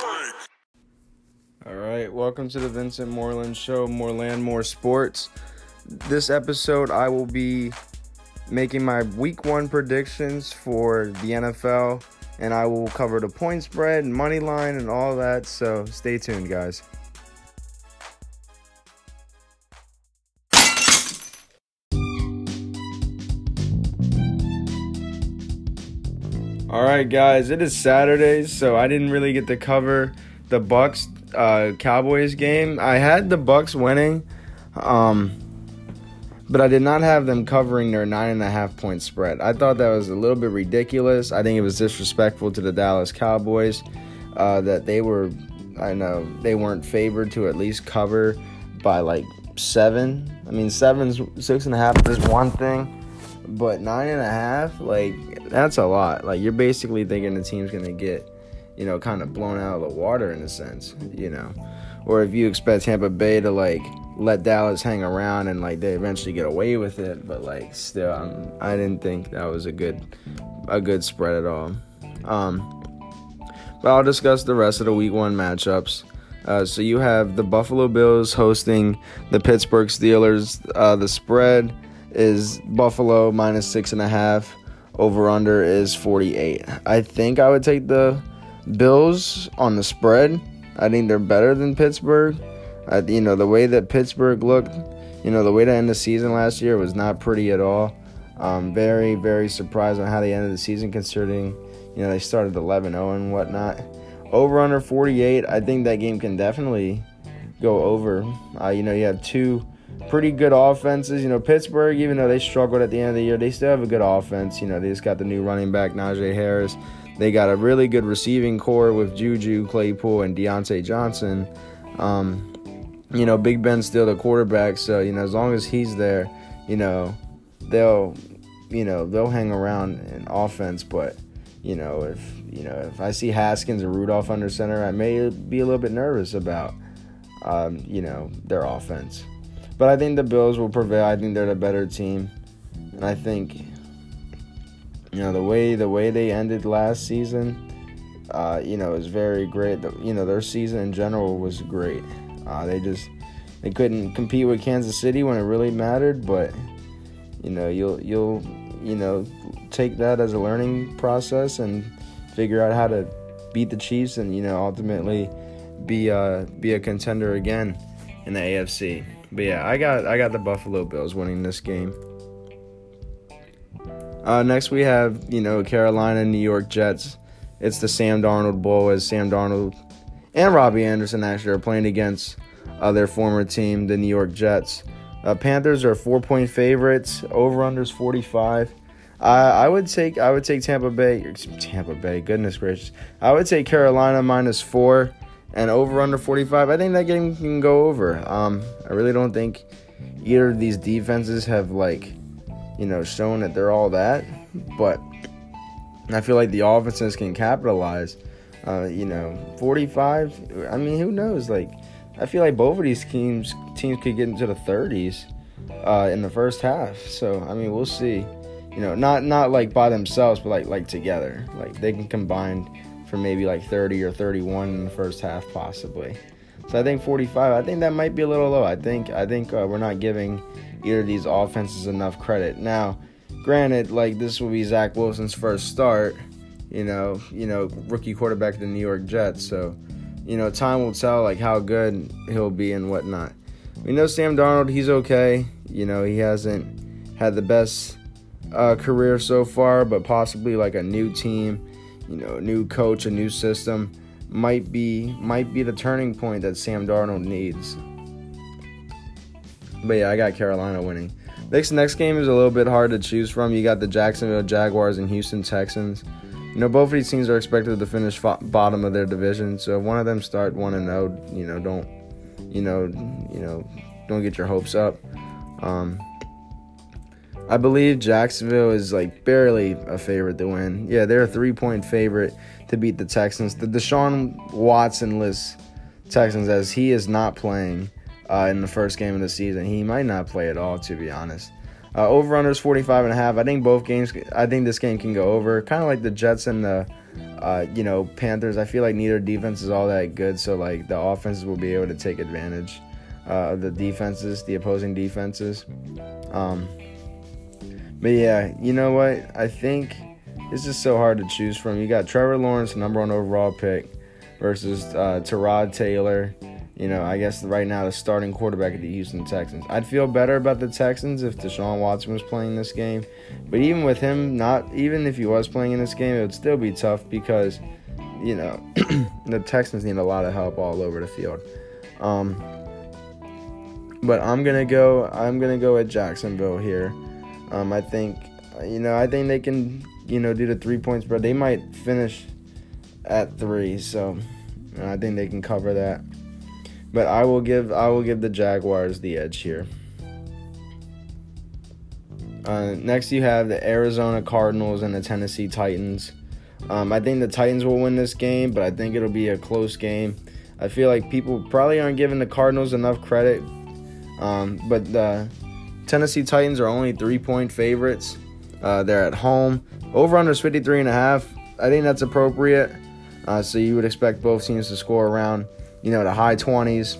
All right, welcome to the Vincent Moreland Show, More Land, More Sports. This episode, I will be making my Week 1 predictions for the NFL, and I will cover the point spread, money line, and all that, so stay tuned, guys. All right, guys, it is Saturday, so I didn't really get to cover the Bucs Cowboys game. I had the Bucs winning, but I did not have them covering their 9.5 point spread. I thought that was a little bit ridiculous. I think it was disrespectful to the Dallas Cowboys that they weren't favored to at least cover by like 7. I mean, 6.5 is one thing, but 9.5, like, that's a lot. Like, you're basically thinking the team's gonna get, kind of blown out of the water in a sense, or if you expect Tampa Bay to like let Dallas hang around and like they eventually get away with it, but like still, I didn't think that was a good spread at all. But I'll discuss the rest of the Week 1 matchups. So you have the Buffalo Bills hosting the Pittsburgh Steelers. The spread is Buffalo minus 6.5. Over under is 48. I think I would take the Bills on the spread. I think they're better than Pittsburgh. The way that Pittsburgh looked, the way to end the season last year was not pretty at all. Very, very surprised on how they ended the season considering, they started 11-0 and whatnot. Over under 48. I think that game can definitely go over. You have two pretty good offenses. Pittsburgh, even though they struggled at the end of the year, they still have a good offense. They just got the new running back, Najee Harris. They got a really good receiving core with Juju, Claypool, and Deontay Johnson. Big Ben's still the quarterback, so, as long as he's there, they'll hang around in offense. But, if I see Haskins or Rudolph under center, I may be a little bit nervous about, their offense. But I think the Bills will prevail. I think they're the better team. And I think, the way they ended last season, is very great. Their season in general was great. They couldn't compete with Kansas City when it really mattered, but you'll take that as a learning process and figure out how to beat the Chiefs and ultimately be a contender again in the AFC. But yeah, I got the Buffalo Bills winning this game. Next we have Carolina, New York Jets. It's the Sam Darnold Bowl, as Sam Darnold and Robbie Anderson actually are playing against their former team, the New York Jets. Panthers are 4-point favorites. Over/under's 45. I would take Tampa Bay. Goodness gracious. I would take Carolina -4 and over/under 45. I think that game can go over. I really don't think either of these defenses have shown that they're all that, but I feel like the offenses can capitalize. 45. I mean, who knows? I feel like both of these teams could get into the 30s in the first half. So I mean, we'll see. Not like by themselves, but like together. Like they can combine for maybe 30 or 31 in the first half, possibly. So I think 45. I think that might be a little low. I think we're not giving either of these offenses enough credit. Now, granted, this will be Zach Wilson's first start. Rookie quarterback of the New York Jets. So, time will tell how good he'll be and whatnot. We know Sam Darnold, he's okay. He hasn't had the best career so far, but possibly a new team, a new coach, a new system might be the turning point that Sam Darnold needs. But yeah, I got Carolina winning. Next game is a little bit hard to choose from. You got the Jacksonville Jaguars and Houston Texans. Both of these teams are expected to finish bottom of their division. So if one of them start 1-0, don't get your hopes up. I believe Jacksonville is barely a favorite to win. Yeah, they're a 3-point favorite to beat the Texans. The Deshaun Watson-less Texans, as he is not playing in the first game of the season. He might not play at all, to be honest. Over/under is 45.5. I think this game can go over. Kind of like the Jets and the Panthers, I feel like neither defense is all that good, so like the offenses will be able to take advantage of the opposing defenses. But yeah, you know what? I think it's just so hard to choose from. You got Trevor Lawrence, number 1 overall pick, versus Tyrod Taylor. I guess right now the starting quarterback of the Houston Texans. I'd feel better about the Texans if Deshaun Watson was playing this game. But even with him, even if he was playing in this game, it would still be tough because, the Texans need a lot of help all over the field. But I'm gonna go with Jacksonville here. I think they can, do the 3-point spread. They might finish at 3, so I think they can cover that. But I will give the Jaguars the edge here. Next, you have the Arizona Cardinals and the Tennessee Titans. I think the Titans will win this game, but I think it'll be a close game. I feel like people probably aren't giving the Cardinals enough credit. But the Tennessee Titans are only 3-point favorites. They're at home. Over-under is 53.5. I think that's appropriate. So you would expect both teams to score around, the high 20s,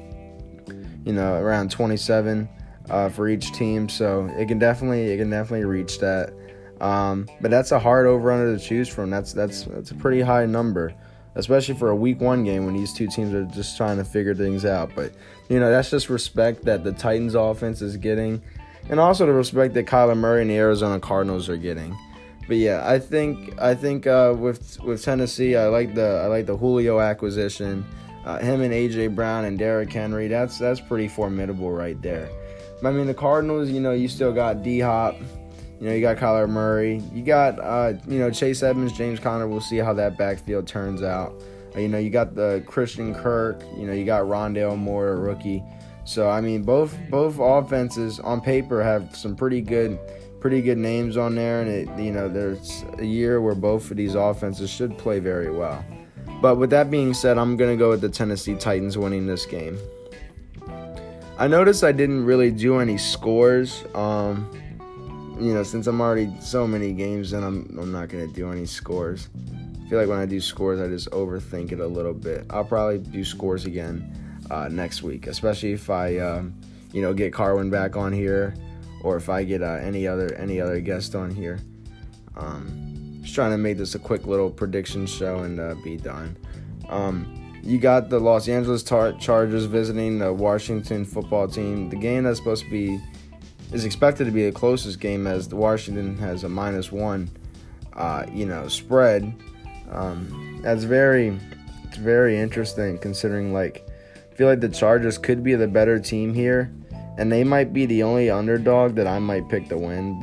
around 27 for each team. So it can definitely reach that. But that's a hard over-under to choose from. That's a pretty high number, especially for a Week 1 game when these two teams are just trying to figure things out. But, that's just respect that the Titans offense is getting, and also the respect that Kyler Murray and the Arizona Cardinals are getting. But yeah, I think with Tennessee, I like the Julio acquisition, him and A.J. Brown and Derrick Henry. That's pretty formidable right there. But, the Cardinals, you still got D-Hop. You got Kyler Murray. You got, Chase Edmonds, James Conner. We'll see how that backfield turns out. You got the Christian Kirk. You got Rondale Moore, a rookie. So, both offenses on paper have some pretty good names on there. And, there's a year where both of these offenses should play very well. But with that being said, I'm going to go with the Tennessee Titans winning this game. I noticed I didn't really do any scores. Since I'm already so many games in, I'm not going to do any scores. I feel like when I do scores, I just overthink it a little bit. I'll probably do scores again next week, especially if I, get Carwin back on here, or if I get any other guest on here. Just trying to make this a quick little prediction show and be done. You got the Los Angeles Chargers visiting the Washington football team. The game that's is expected to be the closest game, as the Washington has a -1, spread. It's very interesting considering, I feel like the Chargers could be the better team here, and they might be the only underdog that I might pick to win.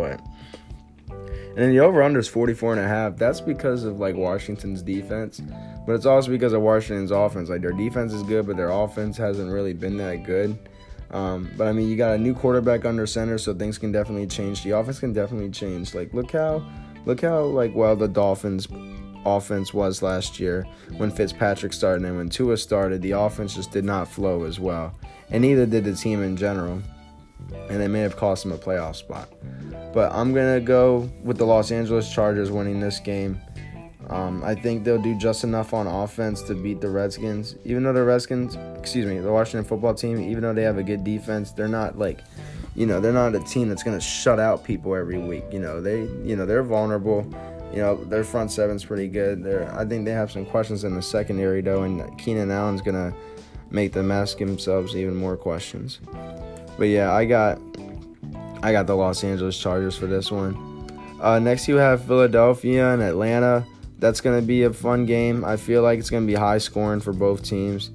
And then the over/under is 44.5. That's because of Washington's defense, but it's also because of Washington's offense. Their defense is good, but their offense hasn't really been that good. But you got a new quarterback under center, so things can definitely change. The offense can definitely change. Look how well the Dolphins offense was last year when Fitzpatrick started, and when Tua started, the offense just did not flow as well, and neither did the team in general, and it may have cost them a playoff spot. But I'm gonna go with the Los Angeles Chargers winning this game. I think they'll do just enough on offense to beat the Redskins. Even though the Washington football team, even though they have a good defense, they're not they're not a team that's going to shut out people every week. They're vulnerable. Their front seven's pretty good. I think they have some questions in the secondary though, and Keenan Allen's going to make them ask themselves even more questions. But yeah, I got the Los Angeles Chargers for this one. Next you have Philadelphia and Atlanta. That's going to be a fun game. I feel like it's going to be high scoring for both teams.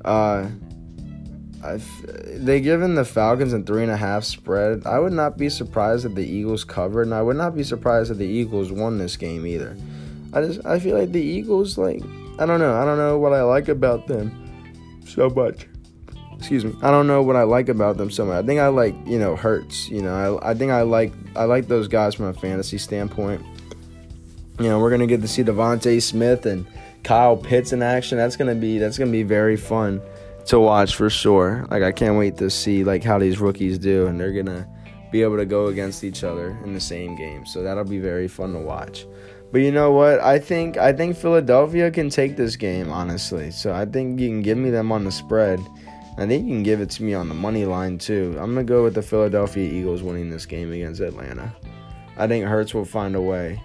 They given the Falcons a 3.5 spread. I would not be surprised if the Eagles covered, and I would not be surprised if the Eagles won this game either. I feel like the Eagles, I don't know what I like about them so much. Excuse me. I don't know what I like about them so much. I think I like, Hurts. I think I like those guys from a fantasy standpoint. We're gonna get to see Devontae Smith and Kyle Pitts in action. That's gonna be very fun to watch for sure. I can't wait to see how these rookies do, and they're gonna be able to go against each other in the same game. So that'll be very fun to watch. But you know what? I think Philadelphia can take this game, honestly. So I think you can give me them on the spread. I think you can give it to me on the money line too. I'm gonna go with the Philadelphia Eagles winning this game against Atlanta. I think Hurts will find a way.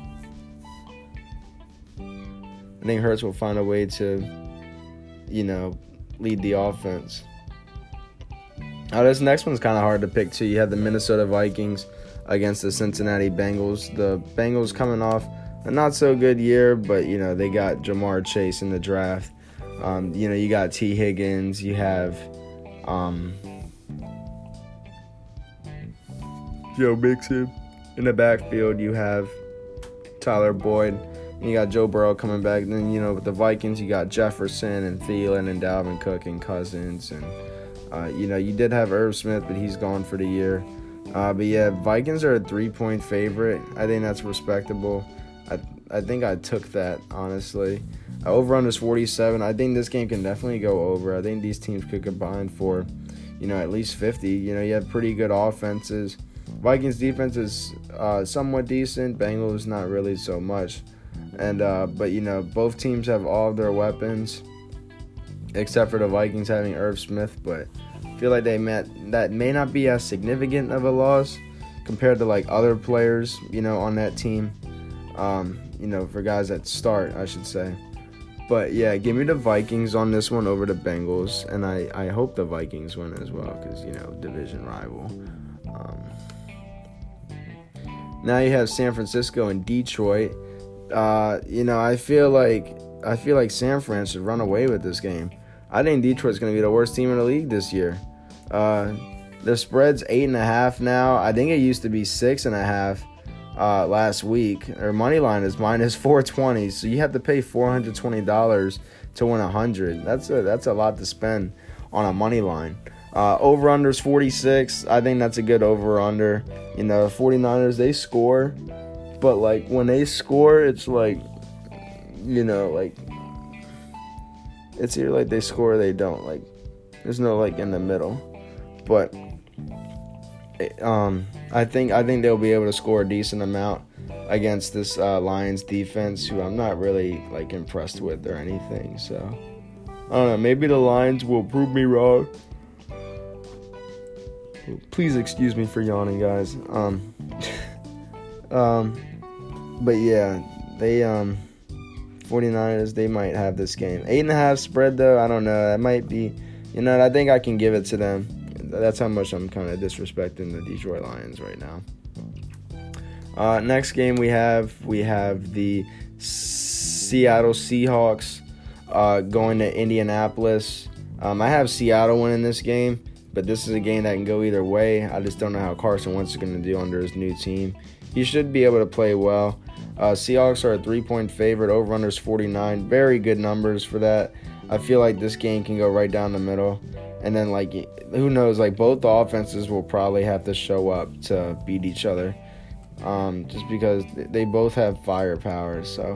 I think Hurts will find a way to, lead the offense. This next one's kind of hard to pick too. You have the Minnesota Vikings against the Cincinnati Bengals. The Bengals coming off a not so good year, but they got Jamar Chase in the draft. You got T. Higgins. You have Joe Mixon in the backfield. You have Tyler Boyd. And you got Joe Burrow coming back. And then, with the Vikings, you got Jefferson and Thielen and Dalvin Cook and Cousins. And, you did have Irv Smith, but he's gone for the year. But, yeah, Vikings are a 3-point favorite. I think that's respectable. I think I took that, honestly. Over-under is 47. I think this game can definitely go over. I think these teams could combine for, at least 50. You have pretty good offenses. Vikings defense is somewhat decent. Bengals not really so much. And but both teams have all of their weapons, except for the Vikings having Irv Smith. But I feel like that may not be as significant of a loss compared to like other players, on that team. For guys that start, I should say. But yeah, give me the Vikings on this one over the Bengals, and I hope the Vikings win as well because division rival. Now you have San Francisco and Detroit. I feel like San Fran should run away with this game. I think Detroit's going to be the worst team in the league this year. The spread's 8.5 now. I think it used to be 6.5 last week. Or money line is minus 420. So you have to pay $420 to win 100. That's a lot to spend on a money line. Over-under is 46. I think that's a good over-under. The 49ers, they score. But, like, when they score, it's like, it's either like they score or they don't. Like, there's no, like, in the middle. But, I think they'll be able to score a decent amount against this Lions defense, who I'm not really, like, impressed with or anything. So, I don't know. Maybe the Lions will prove me wrong. Please excuse me for yawning, guys. But yeah, they 49ers, they might have this game. 8.5 spread though, I don't know. That might be, I think I can give it to them. That's how much I'm kind of disrespecting the Detroit Lions right now. Next game we have the Seattle Seahawks going to Indianapolis. I have Seattle winning this game, but this is a game that can go either way. I just don't know how Carson Wentz is going to do under his new team. He should be able to play well. Seahawks are a 3-point favorite. Over-under is 49. Very good numbers for that. I feel like this game can go right down the middle. And then, like, who knows? Like, both the offenses will probably have to show up to beat each other. Just because they both have firepower. So,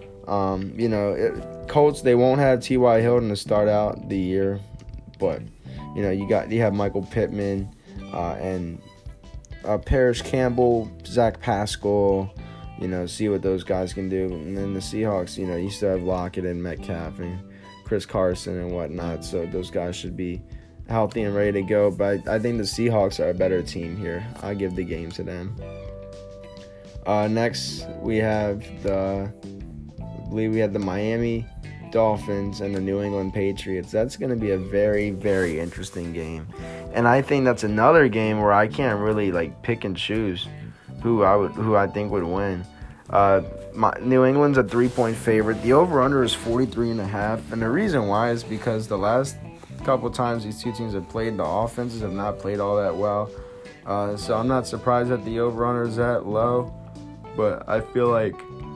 Colts, they won't have T.Y. Hilton to start out the year. But, you have Michael Pittman and Parrish Campbell, Zach Pascal, see what those guys can do. And then the Seahawks, you still have Lockett and Metcalf and Chris Carson and whatnot. So those guys should be healthy and ready to go. But I think the Seahawks are a better team here. I'll give the game to them. Next, we have the Miami Dolphins and the New England Patriots. That's going to be a very, very interesting game. And I think that's another game where I can't really like pick and choose who I think would win. New England's a 3-point favorite. The over-under is 43.5. And the reason why is because the last couple times these two teams have played, the offenses have not played all that well. So I'm not surprised that the over-under is that low. But I feel like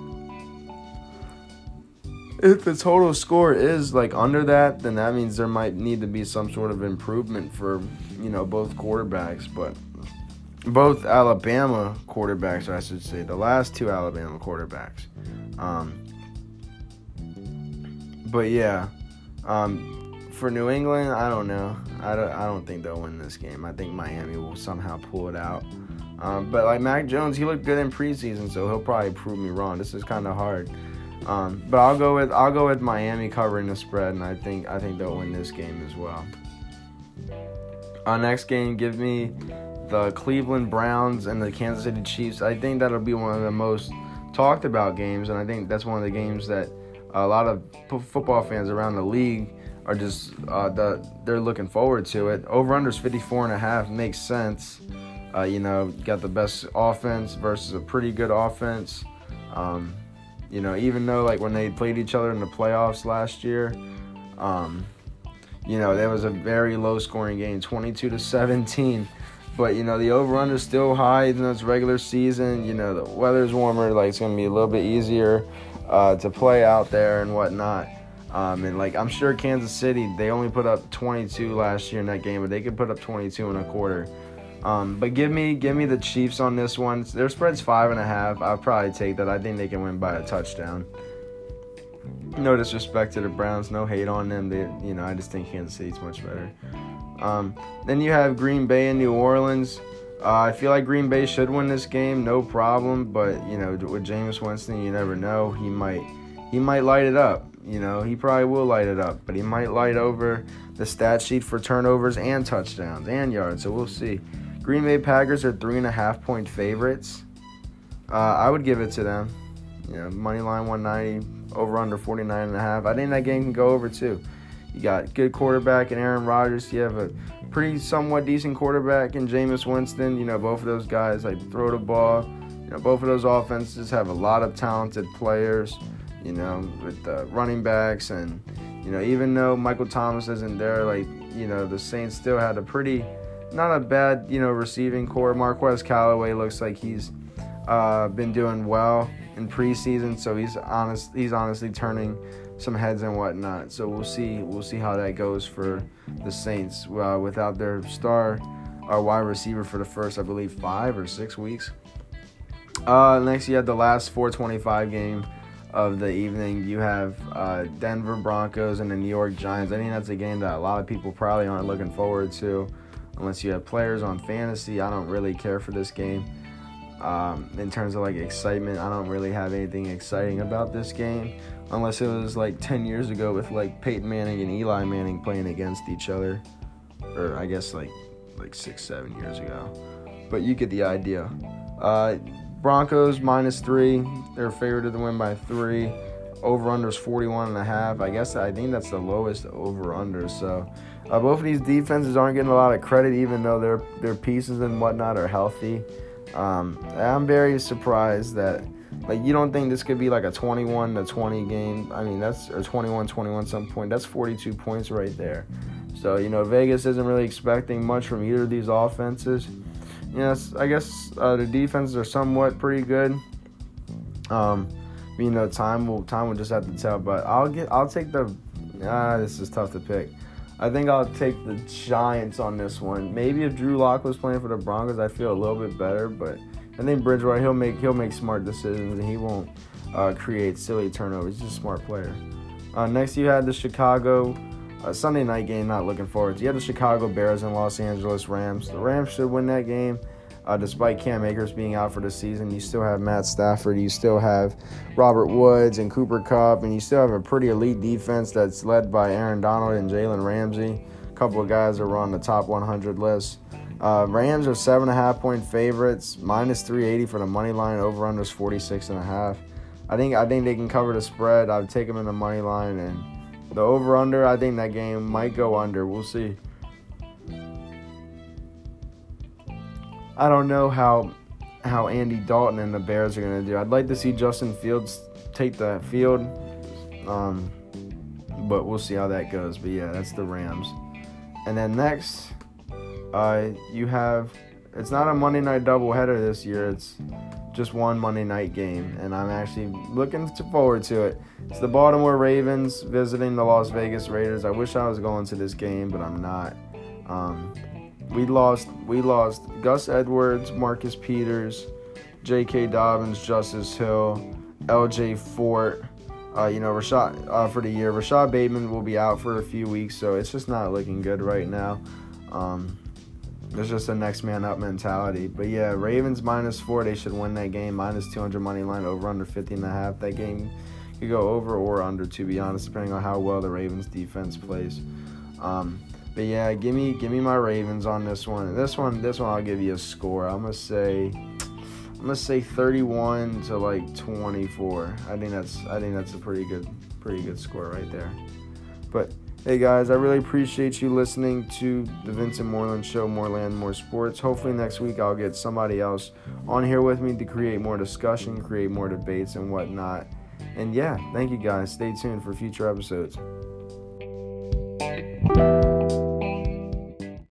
if the total score is like under that, then that means there might need to be some sort of improvement for, both quarterbacks. But both Alabama quarterbacks, I should say, the last two Alabama quarterbacks. But yeah, for New England, I don't know. I don't think they'll win this game. I think Miami will somehow pull it out. But like Mac Jones, he looked good in preseason, so he'll probably prove me wrong. This is kind of hard. But I'll go with Miami covering the spread, and I think they'll win this game as well. Next game, give me the Cleveland Browns and the Kansas City Chiefs. I think that'll be one of the most talked about games, and I think that's one of the games that a lot of football fans around the league are just they're looking forward to it. Over/under's 54.5 makes sense. You got the best offense versus a pretty good offense. Even though like when they played each other in the playoffs last year, there was a very low-scoring game, 22-17. But, the over-under is still high, even though it's regular season. The weather's warmer, like, it's going to be a little bit easier to play out there and whatnot. I'm sure Kansas City, they only put up 22 last year in that game, but they could put up 22 in a quarter. But give me the Chiefs on this one. Their spread's 5.5. I'll probably take that. I think they can win by a touchdown. No disrespect to the Browns, no hate on them. I just think Kansas City's much better. Then you have Green Bay and New Orleans. I feel like Green Bay should win this game, no problem. But with Jameis Winston, you never know. He might light it up. He probably will light it up, but he might light over the stat sheet for turnovers and touchdowns and yards. So we'll see. Green Bay Packers are 3.5-point favorites. I would give it to them. Money line 190, over under 49.5. I think that game can go over too. You got good quarterback in Aaron Rodgers. You have a pretty somewhat decent quarterback in Jameis Winston. Both of those guys like to throw the ball. Both of those offenses have a lot of talented players. With the running backs and even though Michael Thomas isn't there, the Saints still had a pretty not a bad receiving core. Marquez Callaway looks like he's been doing well in preseason, so he's honestly turning some heads and whatnot. So we'll see how that goes for the Saints without their star wide receiver for the first, I believe, 5 or 6 weeks. Next, you have the last 4:25 game of the evening. You have Denver Broncos and the New York Giants. I think that's a game that a lot of people probably aren't looking forward to unless you have players on fantasy. I don't really care for this game. In terms of excitement, I don't really have anything exciting about this game unless it was 10 years ago with Peyton Manning and Eli Manning playing against each other, or I guess 6-7 years ago, but you get the idea. Broncos -3, they're favored to win by 3. Over/under is 41.5. I think that's the lowest over/under. So both of these defenses aren't getting a lot of credit, even though their pieces and whatnot are healthy. I'm very surprised that you don't think this could be a 21-20 game. I mean, that's or 21-21 some point. That's 42 points right there. So Vegas isn't really expecting much from either of these offenses. I guess the defenses are somewhat pretty good. Time will just have to tell. But I'll take the. This is tough to pick. I think I'll take the Giants on this one. Maybe if Drew Lock was playing for the Broncos, I feel a little bit better. But I think Bridgewater, he'll make smart decisions and he won't create silly turnovers. He's just a smart player. Next, you had the Chicago Sunday night game. Not looking forward to. You had the Chicago Bears and Los Angeles Rams. The Rams should win that game. Despite Cam Akers being out for the season, you still have Matt Stafford, you still have Robert Woods and Cooper Kupp, and you still have a pretty elite defense that's led by Aaron Donald and Jalen Ramsey. A couple of guys that were on the top 100 list. Rams are 7.5-point favorites, -380 for the money line. Over/under is 46.5. I think they can cover the spread. I would take them in the money line, and the over/under, I think that game might go under. We'll see. I don't know how Andy Dalton and the Bears are going to do. I'd like to see Justin Fields take the field, but we'll see how that goes. But, yeah, that's the Rams. And then next, you have – it's not a Monday night doubleheader this year. It's just one Monday night game, and I'm actually looking forward to it. It's the Baltimore Ravens visiting the Las Vegas Raiders. I wish I was going to this game, but I'm not. We lost Gus Edwards, Marcus Peters, J.K. Dobbins, Justice Hill, L.J. Fort, Rashad for the year. Rashad Bateman will be out for a few weeks, so it's just not looking good right now. It's just a next man up mentality. But yeah, Ravens -4. They should win that game. -200 money line, over under 50.5. That game could go over or under, to be honest, depending on how well the Ravens defense plays. But yeah, give me my Ravens on this one. This one I'll give you a score. I'm gonna say 31 to like 24. I think that's a pretty good score right there. But hey guys, I really appreciate you listening to the Vincent Moreland Show, More Land, More Sports. Hopefully next week I'll get somebody else on here with me to create more discussion, create more debates and whatnot. And yeah, thank you guys. Stay tuned for future episodes.